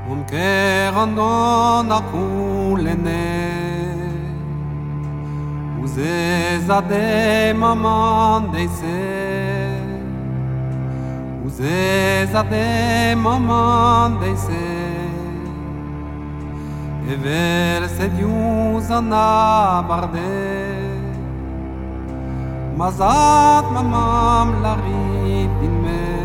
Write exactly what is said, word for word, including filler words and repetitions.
Un kerandon a kulene Uze zade maman deise Uze zade maman deise Ever se diuza na barde Mazat mamam la rit in me